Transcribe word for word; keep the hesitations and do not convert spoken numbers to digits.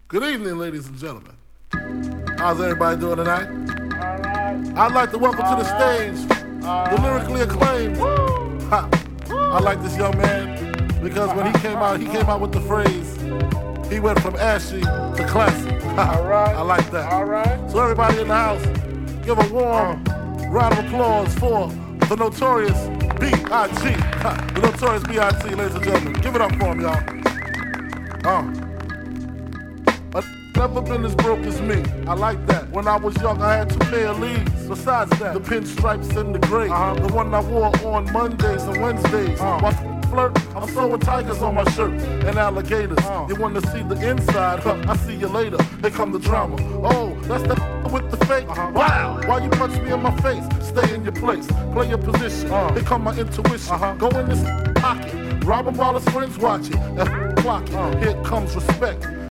Good evening, ladies and gentlemen. How's everybody doing tonight? All right. I'd like to welcome All to the right. stage All the lyrically acclaimed. Woo! Ha. I like this young man because when he came out, he came out with the phrase, he went from ashy to classy. All right. I like that. All right. So everybody in the house, give a warm round of applause for the notorious B I G The notorious B I G, ladies and gentlemen. Give it up for him, y'all. Uh. I've never been as broke as me. I like that. When I was young, I had two pair of leaves. Besides that, the pinstripes and the gray. Uh-huh. The one I wore on Mondays and Wednesdays. Uh-huh. While flirt, I'm sewing tigers on my shirt and alligators. Uh-huh. You want to see the inside? Huh, I see you later. Here come the drama. Oh, that's the with the fake. Uh-huh. Wow. Why you punch me in my face? Stay in your place. Play your position. Uh-huh. Here come my intuition. Uh-huh. Go in this pocket. Rob him while his friends watching. And clock it. Uh-huh. Here comes respect.